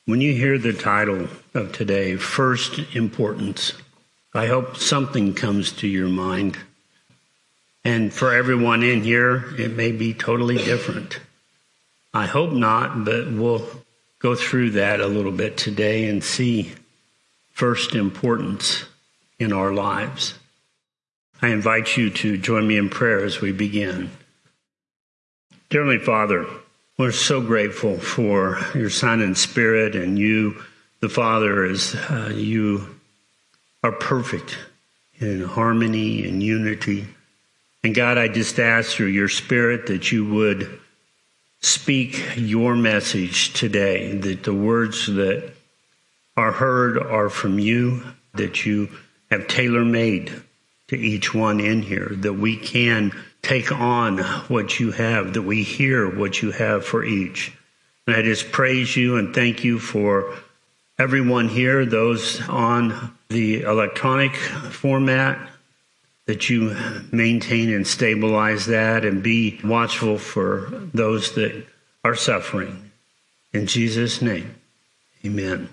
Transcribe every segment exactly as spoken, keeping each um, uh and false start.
When you hear the title of today, First Importance, I hope something comes to your mind. And for everyone in here, it may be totally different. I hope not, but we'll go through that a little bit today and see first importance in our lives. I invite you to join me in prayer as we begin. Dear Heavenly Father, we're so grateful for your Son and Spirit, and you, the Father, as uh, you are perfect in harmony and unity. And God, I just ask through your Spirit that you would speak your message today, that the words that are heard are from you, that you have tailor-made to each one in here, that we can take on what you have, that we hear what you have for each. And I just praise you and thank you for everyone here, those on the electronic format, that you maintain and stabilize that and be watchful for those that are suffering. In Jesus' name, amen.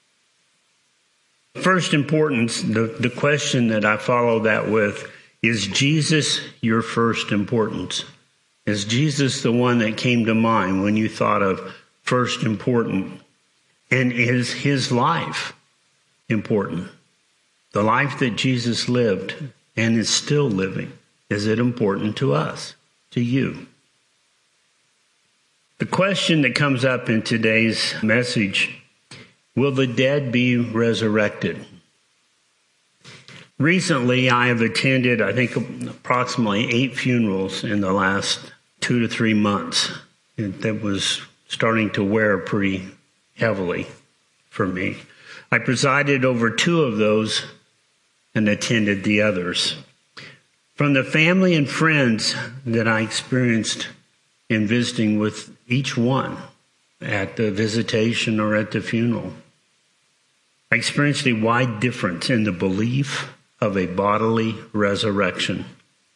First importance, the, the question that I follow that with, is Jesus your first importance? Is Jesus the one that came to mind when you thought of first important? And is his life important? The life that Jesus lived and is still living, is it important to us, to you? The question that comes up in today's message, will the dead be resurrected? Recently, I have attended, I think, approximately eight funerals in the last two to three months. That was starting to wear pretty heavily for me. I presided over two of those and attended the others. From the family and friends that I experienced in visiting with each one at the visitation or at the funeral, I experienced a wide difference in the belief of a bodily resurrection.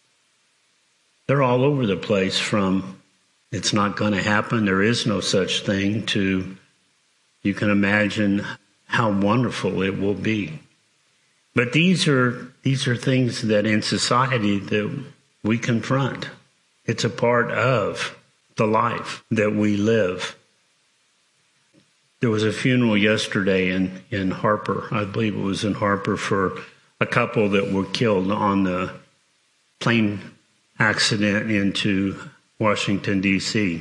They're all over the place, from it's not going to happen, there is no such thing, to you can imagine how wonderful it will be. But these are these are things that in society that we confront. It's a part of the life that we live. There was a funeral yesterday in, in Harper. I believe it was in Harper, for a couple that were killed on the plane accident into Washington, D C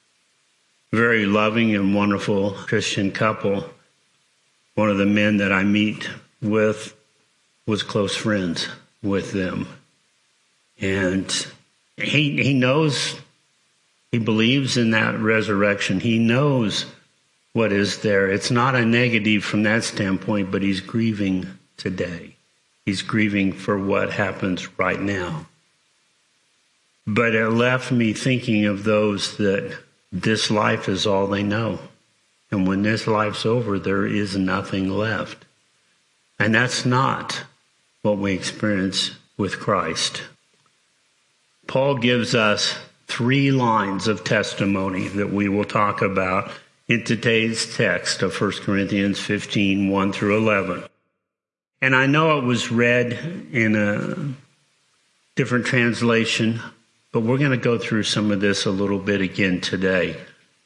Very loving and wonderful Christian couple. One of the men that I meet with was close friends with them. And he he knows, he believes in that resurrection. He knows what is there. It's not a negative from that standpoint, but he's grieving today. He's grieving for what happens right now. But it left me thinking of those that this life is all they know. And when this life's over, there is nothing left. And that's not what we experience with Christ. Paul gives us three lines of testimony that we will talk about in today's text of First Corinthians fifteen, one through eleven. And I know it was read in a different translation, but we're going to go through some of this a little bit again today.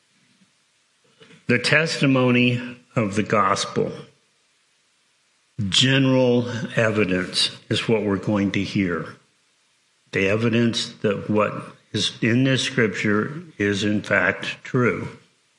The testimony of the gospel, general evidence, is what we're going to hear. The evidence that what is in this scripture is in fact true.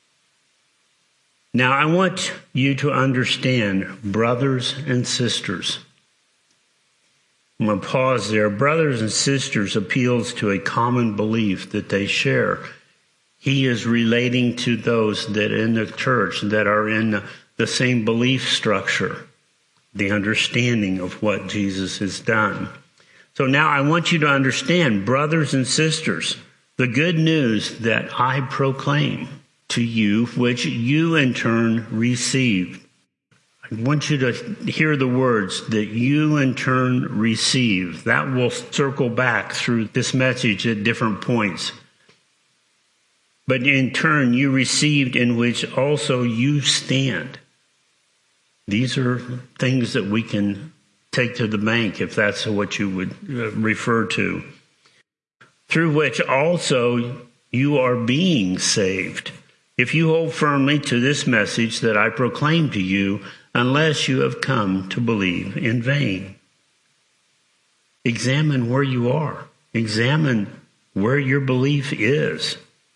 Now, I want you to understand, brothers and sisters. I'm going to pause there. Brothers and sisters appeals to a common belief that they share. He is relating to those that in the church that are in the, the same belief structure, the understanding of what Jesus has done. So now I want you to understand, brothers and sisters, the good news that I proclaim to you, which you in turn received. I want you to hear the words that you in turn receive. That will circle back through this message at different points. but in turn you received, in which also you stand. These are things that we can take to the bank, if that's what you would uh, refer to. Through which also you are being saved, if you hold firmly to this message that I proclaim to you, unless you have come to believe in vain. Examine where you are. Examine where your belief is.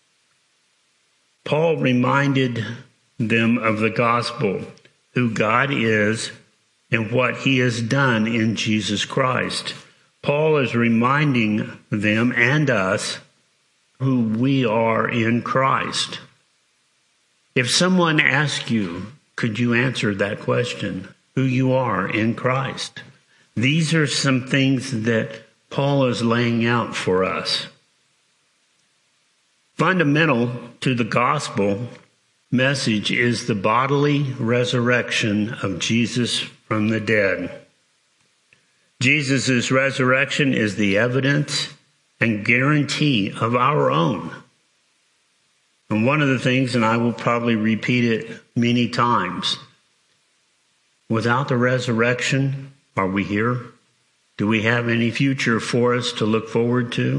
Paul reminded them of the gospel, who God is, and what he has done in Jesus Christ. Paul is reminding them and us who we are in Christ. If someone asks you, could you answer that question? Who you are in Christ? These are some things that Paul is laying out for us. Fundamental to the gospel message is the bodily resurrection of Jesus from the dead. Jesus' resurrection is the evidence and guarantee of our own. And one of the things, and I will probably repeat it many times, without the resurrection, are we here? Do we have any future for us to look forward to?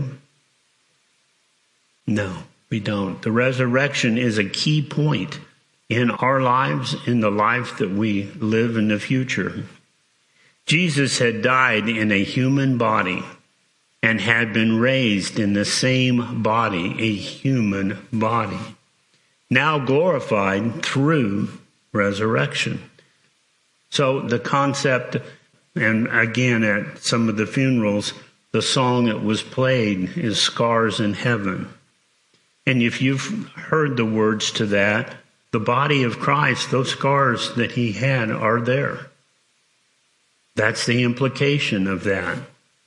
No, we don't. The resurrection is a key point in our lives, in the life that we live in the future. Jesus had died in a human body and had been raised in the same body, a human body, now glorified through resurrection. So the concept, and again at some of the funerals, the song that was played is Scars in Heaven. And if you've heard the words to that, the body of Christ, those scars that he had are there. That's the implication of that.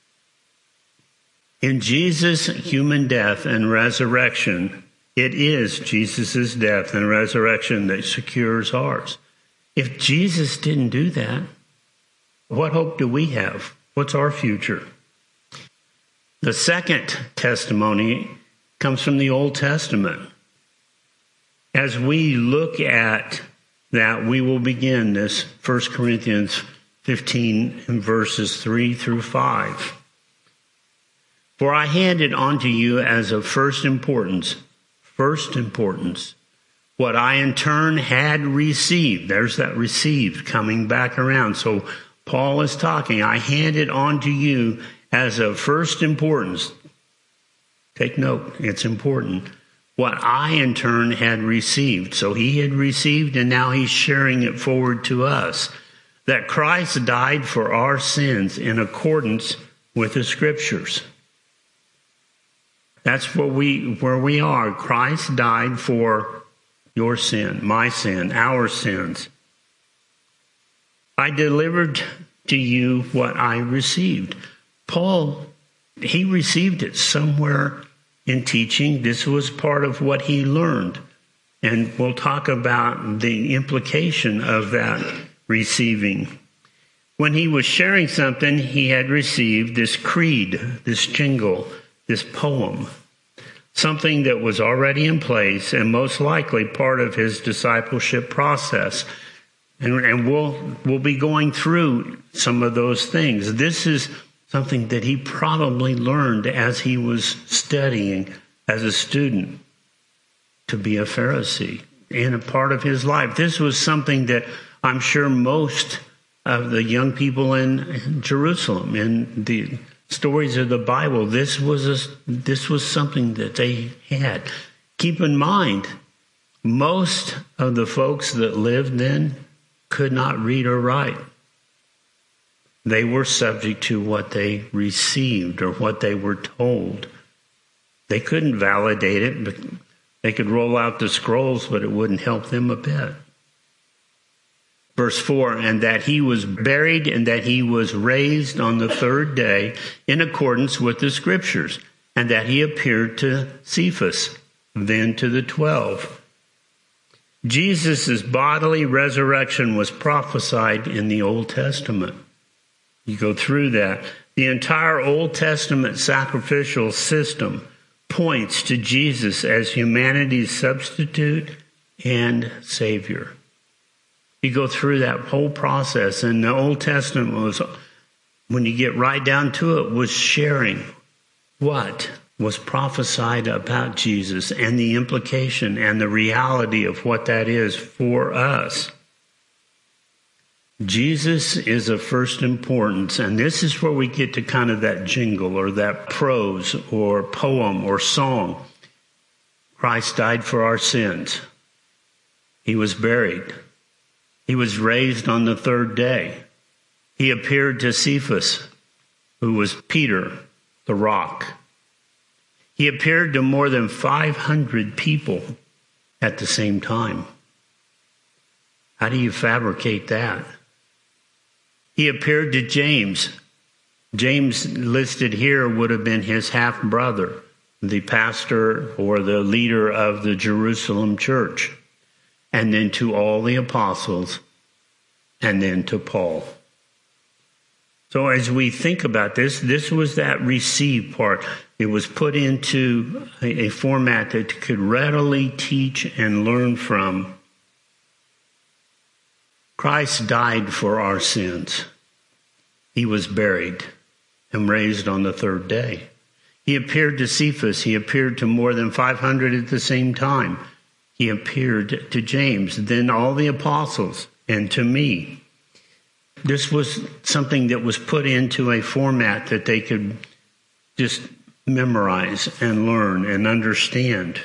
In Jesus' human death and resurrection, it is Jesus' death and resurrection that secures ours. If Jesus didn't do that, what hope do we have? What's our future? The second testimony comes from the Old Testament. As we look at that, we will begin this First Corinthians fifteen in verses three through five. For I handed on to you as of first importance, first importance, what I in turn had received. There's that received coming back around. So Paul is talking, I handed on to you as of first importance. Take note, it's important. What I in turn had received. So he had received and now he's sharing it forward to us. That Christ died for our sins in accordance with the scriptures. That's what we, where we are. Christ died for your sin, my sin, our sins. I delivered to you what I received. Paul, he received it somewhere in teaching. This was part of what he learned. And we'll talk about the implication of that receiving. When he was sharing something, he had received this creed, this jingle, this poem, something that was already in place and most likely part of his discipleship process. And, and we'll, we'll be going through some of those things. This is something that he probably learned as he was studying as a student to be a Pharisee in a part of his life. This was something that I'm sure most of the young people in Jerusalem, in the stories of the Bible, this was a, this was something that they had. Keep in mind, most of the folks that lived then could not read or write. They were subject to what they received or what they were told. They couldn't validate it, but they could roll out the scrolls, but it wouldn't help them a bit. Verse four, and that he was buried and that he was raised on the third day in accordance with the scriptures, and that he appeared to Cephas, then to the twelve. Jesus' bodily resurrection was prophesied in the Old Testament. You go through that. The entire Old Testament sacrificial system points to Jesus as humanity's substitute and Savior. You go through that whole process, and the Old Testament was, when you get right down to it, was sharing what was prophesied about Jesus and the implication and the reality of what that is for us. Jesus is of first importance, and this is where we get to kind of that jingle or that prose or poem or song. Christ died for our sins. He was buried. He was raised on the third day. He appeared to Cephas, who was Peter, the rock. He appeared to more than five hundred people at the same time. How do you fabricate that? He appeared to James. James listed here would have been his half-brother, the pastor or the leader of the Jerusalem church, and then to all the apostles, and then to Paul. So as we think about this, this was that receive part. It was put into a, a format that could readily teach and learn from. Christ died for our sins. He was buried and raised on the third day. He appeared to Cephas. He appeared to more than five hundred at the same time. He appeared to James, then all the apostles, and to me. This was something that was put into a format that they could just memorize and learn and understand.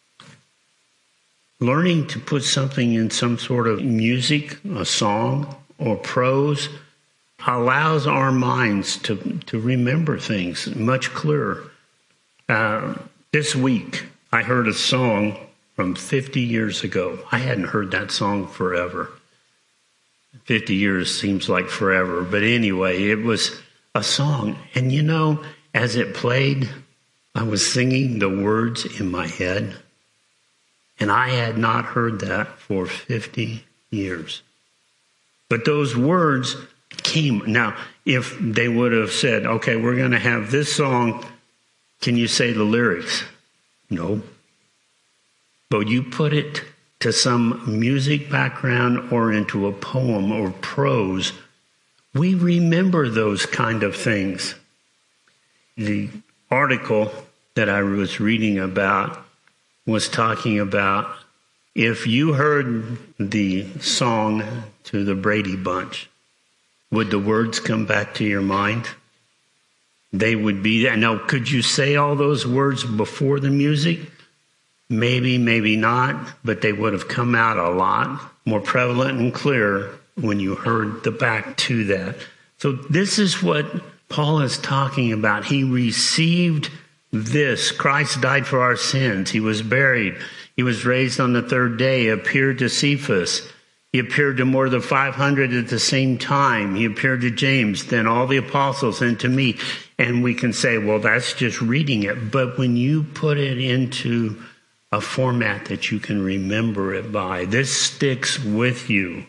Learning to put something in some sort of music, a song, or prose allows our minds to, to remember things much clearer. Uh, this week, I heard a song from fifty years ago. I hadn't heard that song forever. fifty years seems like forever. But anyway, it was a song. And you know, as it played, I was singing the words in my head. And I had not heard that for fifty years. But those words came. Now, if they would have said, okay, we're going to have this song, can you say the lyrics? No. But you put it to some music background or into a poem or prose, we remember those kind of things. The article that I was reading about was talking about if you heard the song to the Brady Bunch, would the words come back to your mind? They would be there. Now, could you say all those words before the music? Maybe, maybe not, but they would have come out a lot more prevalent and clear when you heard the back to that. So this is what Paul is talking about. He received this. Christ died for our sins. He was buried. He was raised on the third day. He appeared to Cephas. He appeared to more than five hundred at the same time. He appeared to James, then all the apostles, and to me. And we can say, well, that's just reading it. But when you put it into a format that you can remember it by, this sticks with you.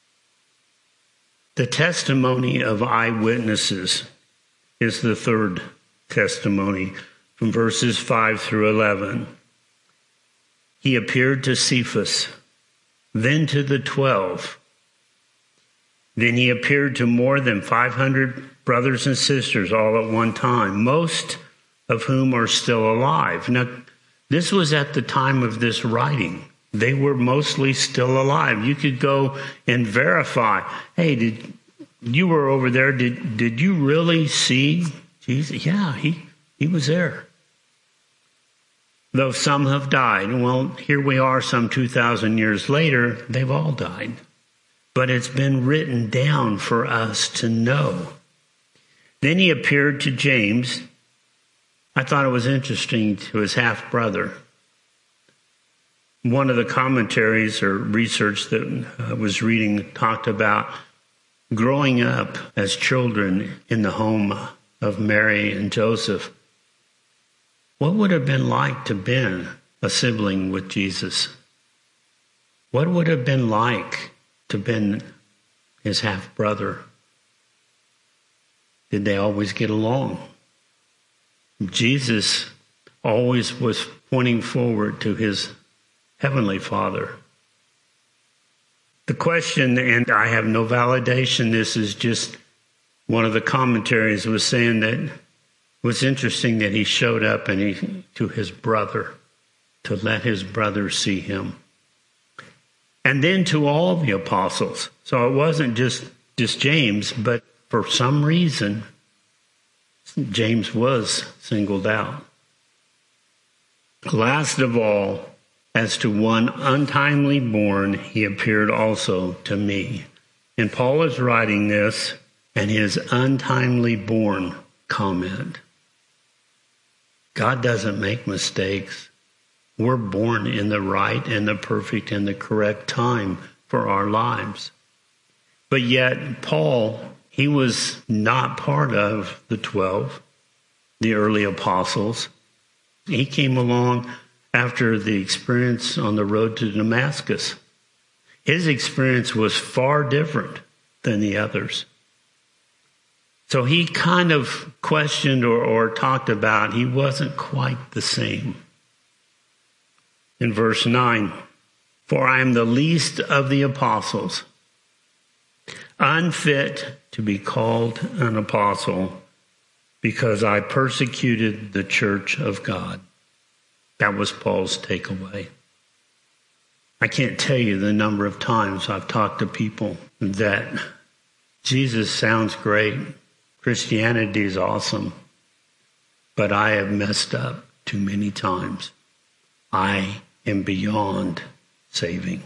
The testimony of eyewitnesses is the third testimony from verses five through eleven. He appeared to Cephas, then to the twelve. Then he appeared to more than five hundred brothers and sisters all at one time, most of whom are still alive. Now, this was at the time of this writing. They were mostly still alive. You could go and verify, hey, did you were over there, did did you really see Jesus? Yeah, he, he was there. Though some have died. Well, here we are some two thousand years later, they've all died. But it's been written down for us to know. Then he appeared to James. I thought it was interesting, to his half-brother. One of the commentaries or research that I was reading talked about growing up as children in the home of Mary and Joseph. What would it have been like to have been a sibling with Jesus? What would it have been like to have been his half-brother? Did they always get along? Jesus always was pointing forward to his heavenly Father. The question, and I have no validation, this is just one of the commentaries was saying that it was interesting that he showed up and he to his brother to let his brother see him. And then to all the apostles. So it wasn't just, just James, but for some reason, James was singled out. Last of all, as to one untimely born, he appeared also to me. And Paul is writing this and his untimely born comment. God doesn't make mistakes. We're born in the right and the perfect and the correct time for our lives. But yet, Paul, he was not part of the twelve, the early apostles. He came along after the experience on the road to Damascus. His experience was far different than the others. So he kind of questioned or, or talked about he wasn't quite the same. In verse nine, for I am the least of the apostles, unfit to be called an apostle, because I persecuted the church of God. That was Paul's takeaway. I can't tell you the number of times I've talked to people that Jesus sounds great, Christianity is awesome, but I have messed up too many times. I am beyond saving.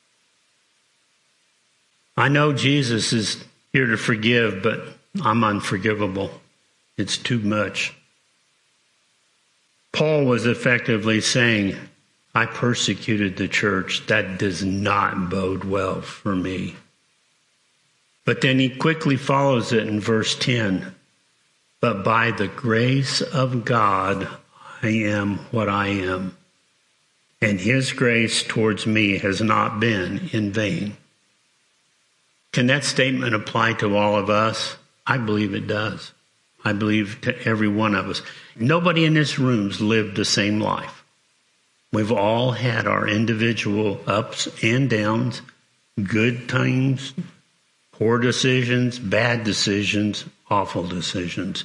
I know Jesus is here to forgive, but I'm unforgivable. It's too much. Paul was effectively saying, I persecuted the church. That does not bode well for me. But then he quickly follows it in verse ten. But by the grace of God, I am what I am. And his grace towards me has not been in vain. Can that statement apply to all of us? I believe it does. I believe to every one of us. Nobody in this room's lived the same life. We've all had our individual ups and downs, good times, poor decisions, bad decisions, awful decisions.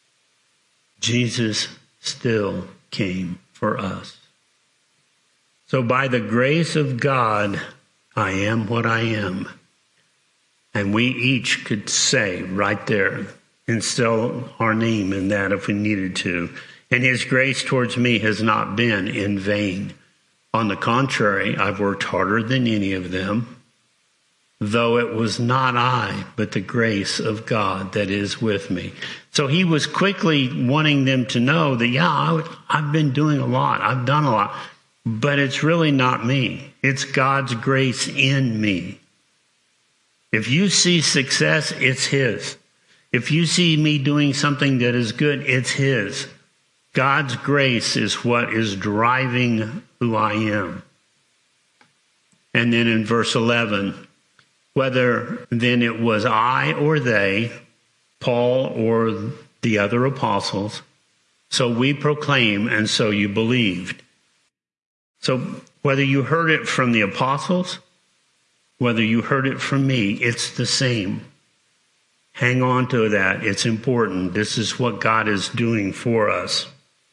Jesus still came for us. So by the grace of God, I am what I am. And we each could say right there, and still our name in that if we needed to. And his grace towards me has not been in vain. On the contrary, I've worked harder than any of them, though it was not I, but the grace of God that is with me. So he was quickly wanting them to know that, yeah, I, I've been doing a lot. I've done a lot, but it's really not me. It's God's grace in me. If you see success, it's his. If you see me doing something that is good, it's his. God's grace is what is driving who I am. And then in verse eleven, whether then it was I or they, Paul or the other apostles, so we proclaim and so you believed. So whether you heard it from the apostles, whether you heard it from me, it's the same. Hang on to that. It's important. This is what God is doing for us.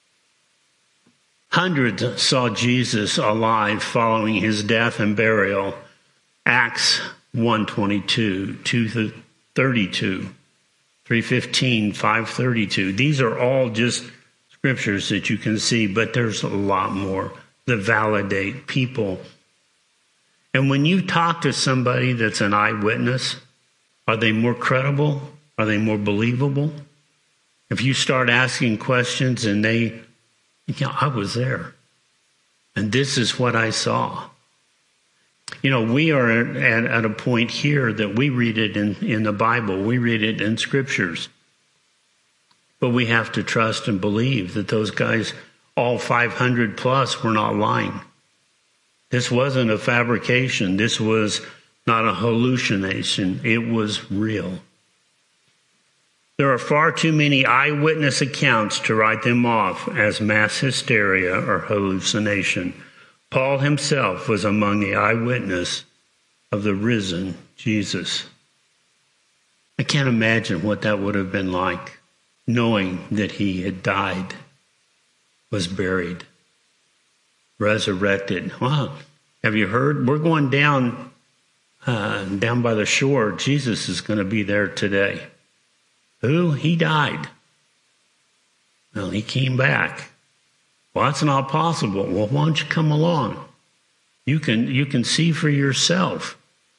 Hundreds saw Jesus alive following his death and burial. Acts one twenty-two, two thirty-two, three fifteen, five thirty-two. These are all just scriptures that you can see, but there's a lot more that validate people. And when you talk to somebody that's an eyewitness, are they more credible? Are they more believable? If you start asking questions and they, you know, I was there. And this is what I saw. You know, we are at, at a point here that we read it in, in the Bible. We read it in scriptures. But we have to trust and believe that those guys, all five hundred plus, were not lying. This wasn't a fabrication. This was not a hallucination. It was real. There are far too many eyewitness accounts to write them off as mass hysteria or hallucination. Paul himself was among the eyewitness of the risen Jesus. I can't imagine what that would have been like, knowing that he had died, was buried, resurrected. Wow, have you heard? We're going down, uh, down by the shore. Jesus is going to be there today. Who? He died. Well, he came back. Well, that's not possible. Well, why don't you come along? You can, you can see for yourself.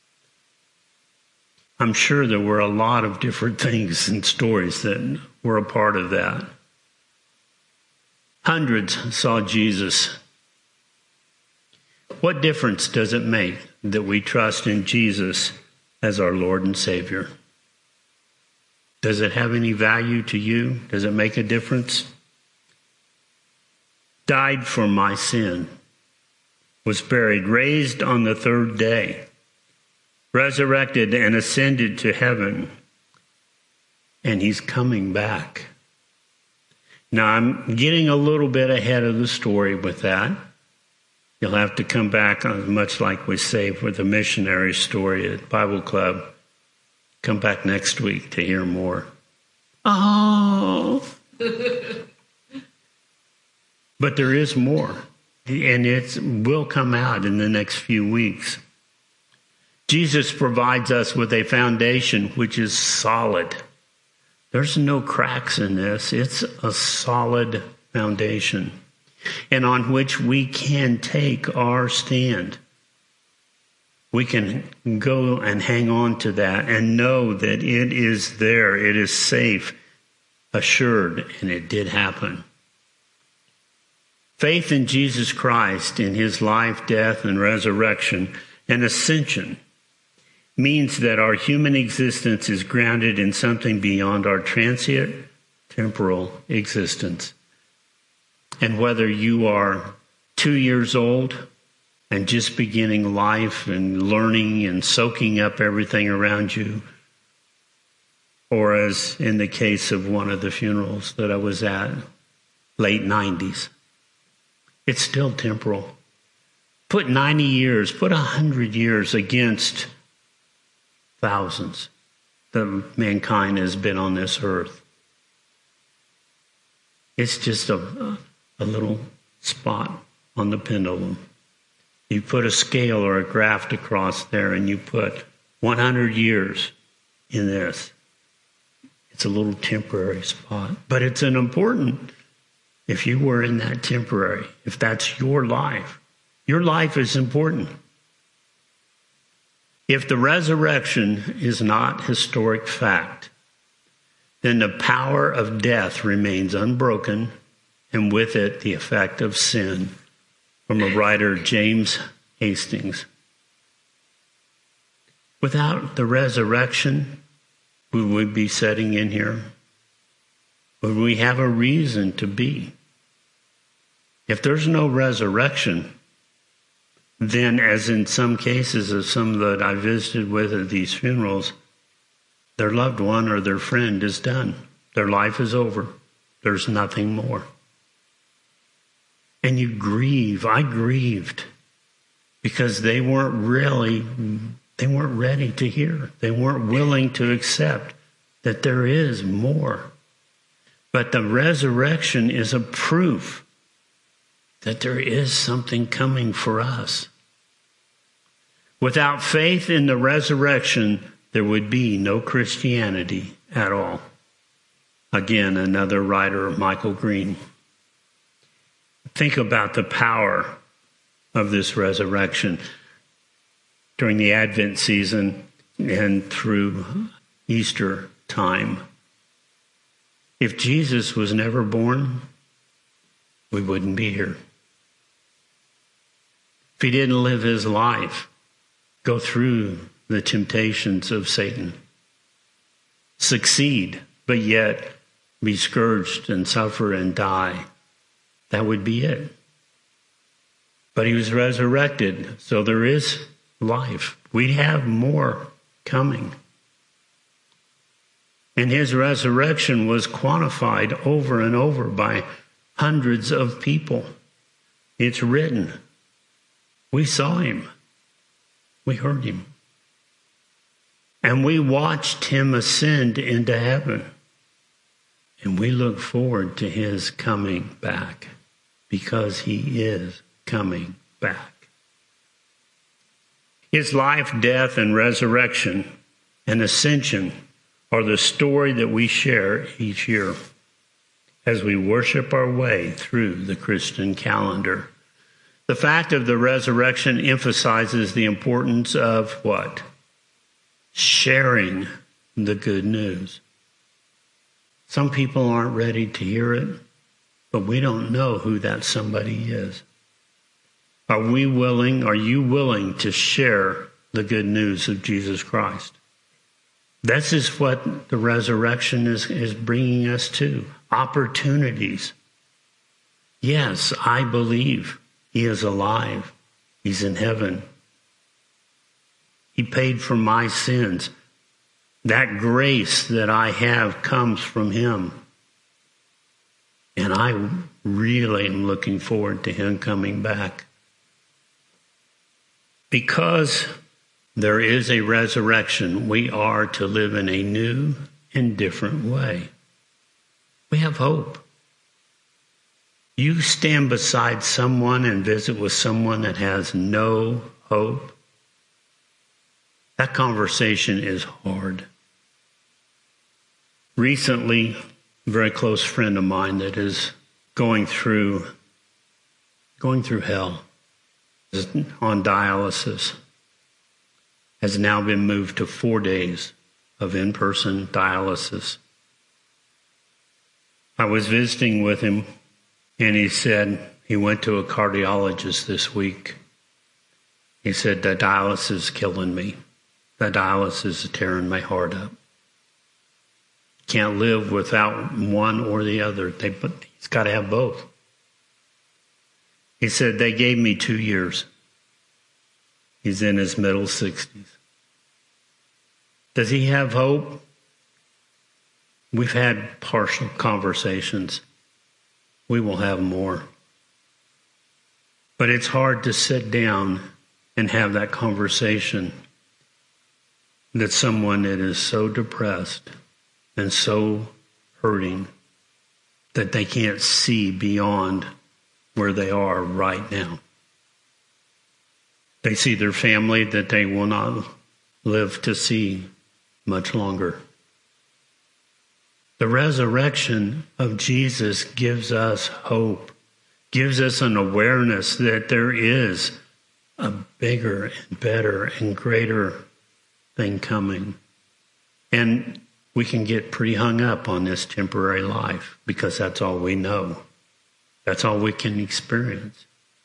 I'm sure there were a lot of different things and stories that were a part of that. Hundreds saw Jesus. What difference does it make that we trust in Jesus as our Lord and Savior? Does it have any value to you? Does it make a difference? Died for my sin, was buried, raised on the third day, resurrected and ascended to heaven, and he's coming back. Now, I'm getting a little bit ahead of the story with that. You'll have to come back, on, much like we say with the missionary story at Bible Club. Come back next week to hear more. Oh! But there is more, and it will come out in the next few weeks. Jesus provides us with a foundation which is solid. There's no cracks in this. It's a solid foundation, and on which we can take our stand. We can go and hang on to that and know that it is there, it is safe, assured, and it did happen. Faith in Jesus Christ, in his life, death, and resurrection, and ascension, means that our human existence is grounded in something beyond our transient, temporal existence. And whether you are two years old and just beginning life and learning and soaking up everything around you, or as in the case of one of the funerals that I was at, late nineties, it's still temporal. Put ninety years, put one hundred years against thousands that mankind has been on this earth. It's just a, a little spot on the pendulum. You put a scale or a graph across there and you put one hundred years in this. It's a little temporary spot, but it's an important, if you were in that temporary, if that's your life, your life is important. If the resurrection is not historic fact, then the power of death remains unbroken, and with it the effect of sin. From a writer, James Hastings. Without the resurrection, would we be sitting in here? Would we have a reason to be? If there's no resurrection, then, as in some cases of some that I visited with at these funerals, their loved one or their friend is done. Their life is over. There's nothing more. And you grieve. I grieved because they weren't really, they weren't ready to hear. They weren't willing to accept that there is more. But the resurrection is a proof that there is something coming for us. Without faith in the resurrection, there would be no Christianity at all. Again, another writer, Michael Green. Think about the power of this resurrection during the Advent season and through Easter time. If Jesus was never born, we wouldn't be here. If he didn't live his life, go through the temptations of Satan, succeed, but yet be scourged and suffer and die, that would be it. But he was resurrected, so there is life. We have more coming. And his resurrection was quantified over and over by hundreds of people. It's written. We saw him. We heard him. And we watched him ascend into heaven. And we look forward to his coming back, because he is coming back. His life, death, and resurrection and ascension are the story that we share each year as we worship our way through the Christian calendar. The fact of the resurrection emphasizes the importance of what? Sharing the good news. Some people aren't ready to hear it, but we don't know who that somebody is. Are we willing, are you willing to share the good news of Jesus Christ? This is what the resurrection is, is bringing us to. Opportunities. Yes, I believe he is alive. He's in heaven. He paid for my sins. That grace that I have comes from him. And I really am looking forward to him coming back. Because there is a resurrection, we are to live in a new and different way. We have hope. You stand beside someone and visit with someone that has no hope. That conversation is hard. Recently, a very close friend of mine that is going through, going through hell, is on dialysis, has now been moved to four days of in-person dialysis. I was visiting with him, and he said he went to a cardiologist this week. He said, the dialysis is killing me. The dialysis is tearing my heart up. Can't live without one or the other. They, but he's got to have both. He said, they gave me two years. He's in his middle sixties. Does he have hope? We've had partial conversations. We will have more. But it's hard to sit down and have that conversation that someone that is so depressed and so hurting that they can't see beyond where they are right now. They see their family that they will not live to see much longer. The resurrection of Jesus gives us hope, gives us an awareness that there is a bigger and better and greater thing coming. And we can get pretty hung up on this temporary life because that's all we know. That's all we can experience.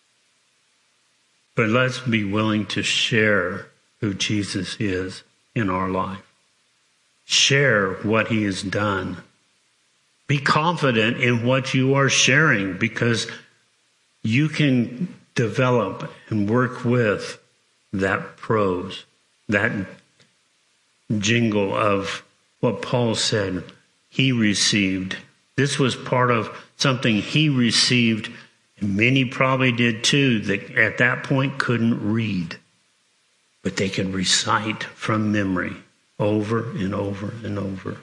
But let's be willing to share who Jesus is in our life. Share what he has done. Be confident in what you are sharing, because you can develop and work with that prose, that jingle of what Paul said he received. This was part of something he received, and many probably did too, that at that point couldn't read, but they could recite from memory over and over and over.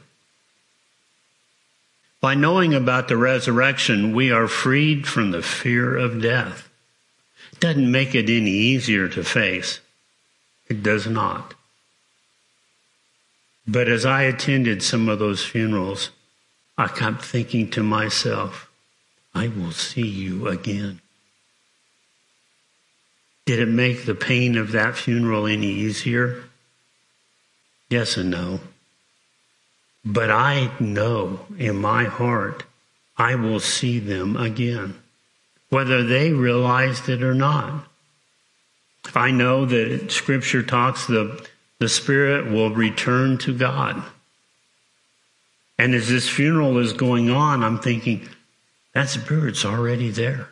By knowing about the resurrection, we are freed from the fear of death. It doesn't make it any easier to face. It does not. But as I attended some of those funerals, I kept thinking to myself, I will see you again. Did it make the pain of that funeral any easier? Yes and no. But I know in my heart I will see them again, whether they realized it or not. I know that Scripture talks the, the spirit will return to God. And as this funeral is going on, I'm thinking, that spirit's already there.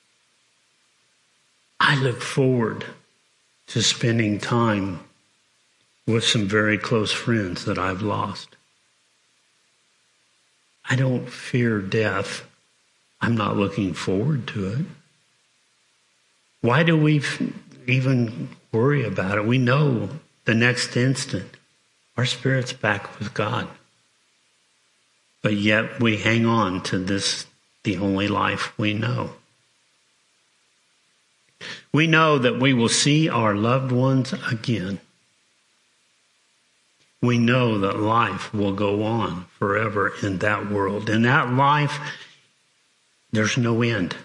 I look forward to spending time with some very close friends that I've lost. I don't fear death. I'm not looking forward to it. Why do we even worry about it? We know the next instant our spirit's back with God. But yet we hang on to this, the only life we know. We know that we will see our loved ones again. We know that life will go on forever in that world. In that life, there's no end.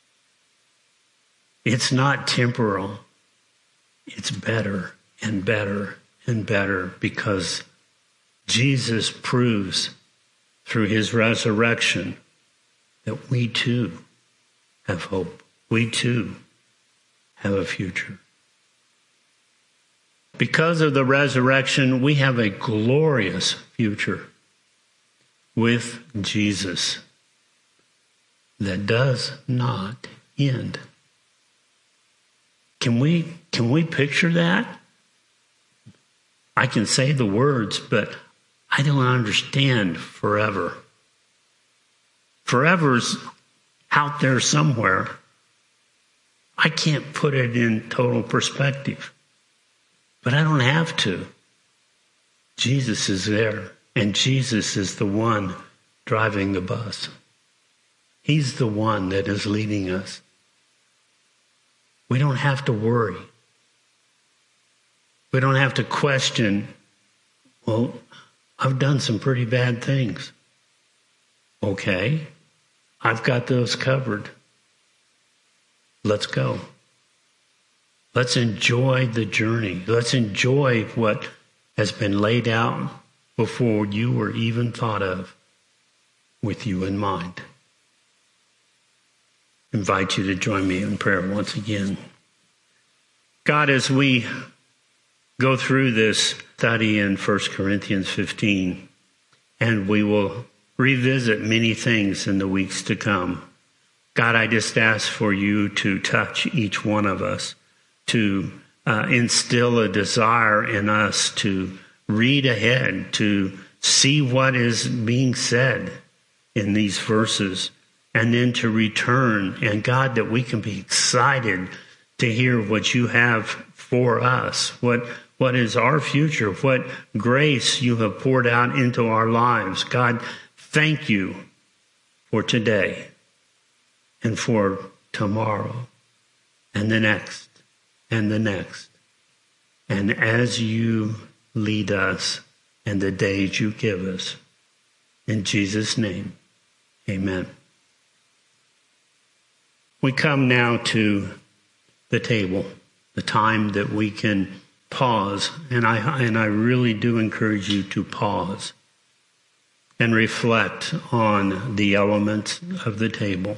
It's not temporal. It's better and better and better because Jesus proves through his resurrection that we too have hope. We too have a future. Because of the resurrection, we have a glorious future with Jesus that does not end. Can we, can we picture that? I can say the words, but I don't understand forever. Forever's out there somewhere. I can't put it in total perspective, but I don't have to. Jesus is there, and Jesus is the one driving the bus. He's the one that is leading us. We don't have to worry. We don't have to question, well, I've done some pretty bad things. Okay, I've got those covered. Let's go. Let's enjoy the journey. Let's enjoy what has been laid out before you were even thought of, with you in mind. I invite you to join me in prayer once again. God, as we go through this study in First Corinthians fifteen, and we will revisit many things in the weeks to come, God, I just ask for you to touch each one of us, to uh, instill a desire in us to read ahead, to see what is being said in these verses, and then to return. And God, that we can be excited to hear what you have for us, what what is our future, what grace you have poured out into our lives. God, thank you for today and for tomorrow and the next and the next. And as you lead us and the days you give us, in Jesus' name, amen. We come now to the table, the time that we can pause, and I and I really do encourage you to pause and reflect on the elements of the table.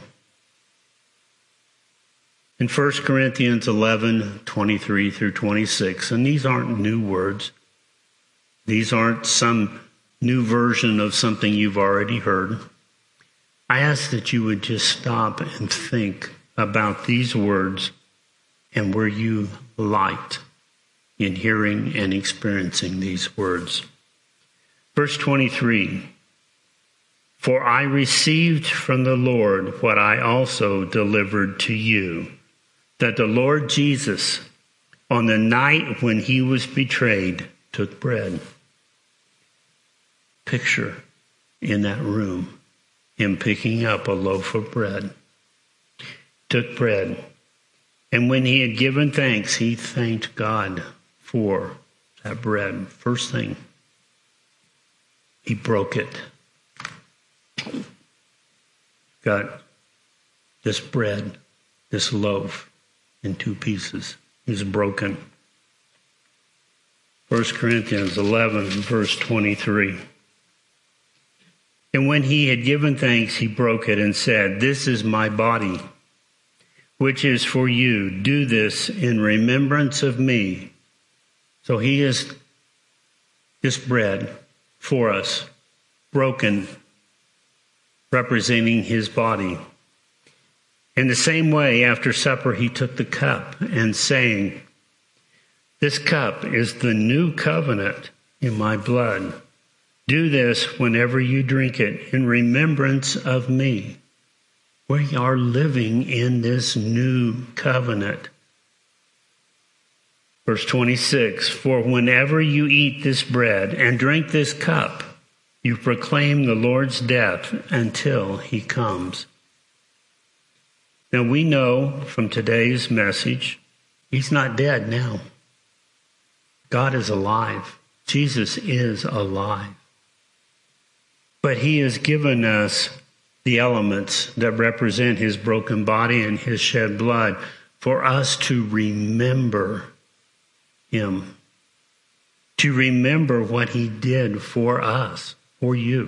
In First Corinthians eleven, twenty-three through twenty-six, and these aren't new words. These aren't some new version of something you've already heard. I ask that you would just stop and think about these words and were you light in hearing and experiencing these words. Verse twenty-three, for I received from the Lord what I also delivered to you, that the Lord Jesus, on the night when he was betrayed, took bread. Picture in that room him picking up a loaf of bread. Took bread. And when he had given thanks, he thanked God for that bread. First thing, he broke it. Got this bread, this loaf, in two pieces. It was broken. First Corinthians eleven, verse twenty-three. And when he had given thanks, he broke it and said, this is my body, which is for you. Do this in remembrance of me. So he is this bread for us, broken, representing his body. In the same way, after supper, he took the cup and saying, this cup is the new covenant in my blood. Do this whenever you drink it in remembrance of me. We are living in this new covenant. Verse twenty-six, for whenever you eat this bread and drink this cup, you proclaim the Lord's death until he comes. Now we know from today's message, he's not dead now. God is alive. Jesus is alive. But he has given us the elements that represent his broken body and his shed blood for us to remember him, to remember what he did for us, for you.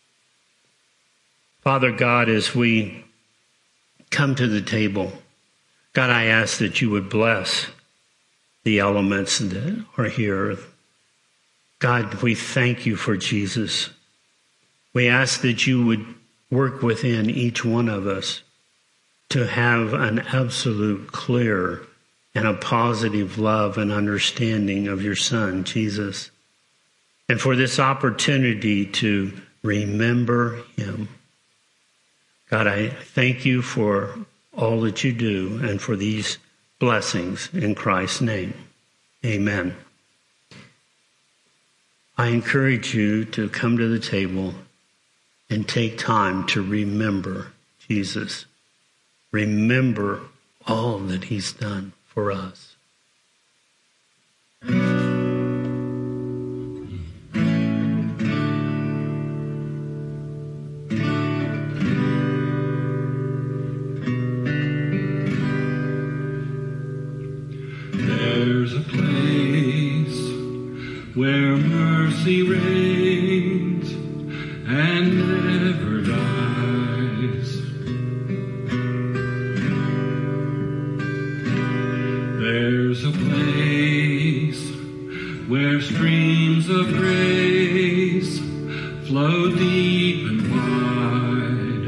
Father God, as we come to the table, God, I ask that you would bless the elements that are here. God, we thank you for Jesus. We ask that you would work within each one of us to have an absolute clear and a positive love and understanding of your Son, Jesus. And for this opportunity to remember him. God, I thank you for all that you do and for these blessings in Christ's name. Amen. I encourage you to come to the table and take time to remember Jesus. Remember all that he's done for us. There's a place where mercy reigns and never dies. There's a place where streams of grace flow deep and wide,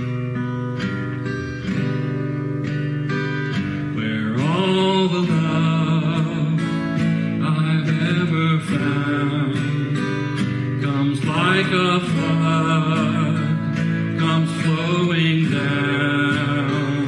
where all the love I've ever found comes like a flood, comes flowing down.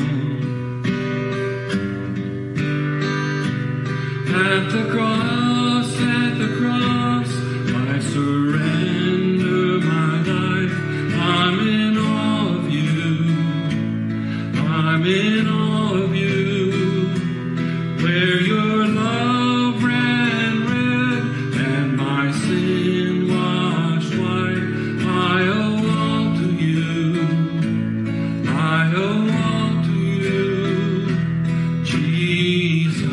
At the cross, at the cross, I surrender my life. I'm in awe of you. I'm in awe of you. Where your love ran red and my sin washed white, I owe all to you. I owe all to you, Jesus.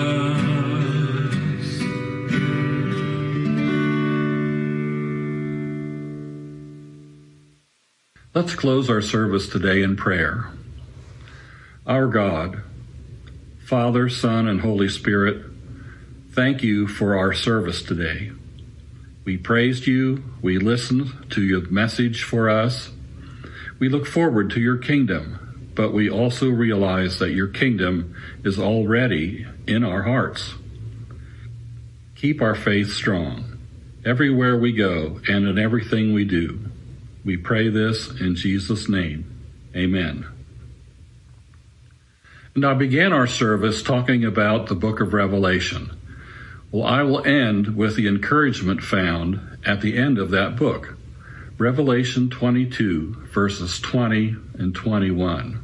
Let's close our service today in prayer. Our God, Father, Son, and Holy Spirit, thank you for our service today. We praised you. We listened to your message for us. We look forward to your kingdom, but we also realize that your kingdom is already in our hearts. Keep our faith strong everywhere we go and in everything we do. We pray this in Jesus' name. Amen. And I began our service talking about the book of Revelation. Well, I will end with the encouragement found at the end of that book, Revelation twenty-two, verses twenty and twenty-one.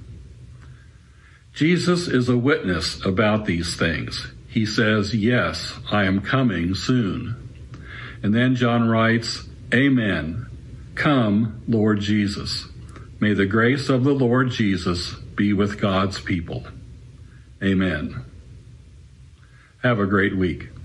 Jesus is a witness about these things. He says, yes, I am coming soon. And then John writes, Amen. Come, Lord Jesus. May the grace of the Lord Jesus be with God's people. Amen. Have a great week.